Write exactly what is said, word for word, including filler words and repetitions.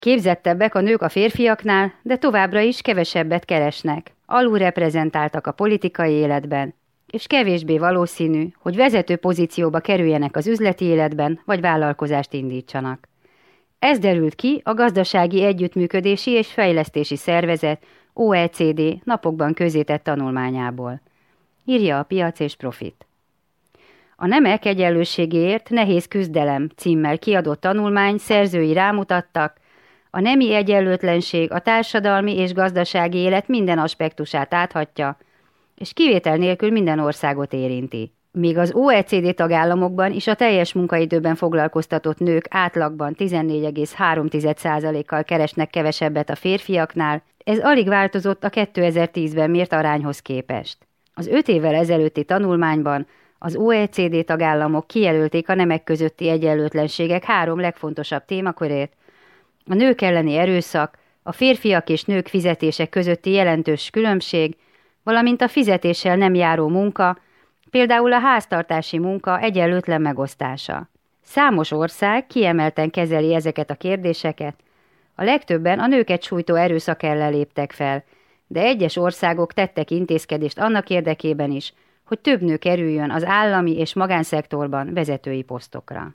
Képzettebbek a nők a férfiaknál, de továbbra is kevesebbet keresnek, alulreprezentáltak a politikai életben, és kevésbé valószínű, hogy vezető pozícióba kerüljenek az üzleti életben, vagy vállalkozást indítsanak. Ez derült ki a Gazdasági Együttműködési és Fejlesztési Szervezet o e cé dé napokban közzétett tanulmányából. Írja a Piac és Profit. A nemek egyenlőségéért nehéz küzdelem címmel kiadott tanulmány szerzői rámutattak, a nemi egyenlőtlenség a társadalmi és gazdasági élet minden aspektusát áthatja, és kivétel nélkül minden országot érinti. Míg az o e cé dé tagállamokban is a teljes munkaidőben foglalkoztatott nők átlagban tizennégy egész három százalékkal keresnek kevesebbet a férfiaknál, ez alig változott a kétezer-tízben mért arányhoz képest. Az öt évvel ezelőtti tanulmányban az o e cé dé tagállamok kijelölték a nemek közötti egyenlőtlenségek három legfontosabb témakörét: a nők elleni erőszak, a férfiak és nők fizetése közötti jelentős különbség, valamint a fizetéssel nem járó munka, például a háztartási munka egyenlőtlen megosztása. Számos ország kiemelten kezeli ezeket a kérdéseket, a legtöbben a nőket sújtó erőszak ellen léptek fel, de egyes országok tettek intézkedést annak érdekében is, hogy több nő kerüljön az állami és magánszektorban vezetői posztokra.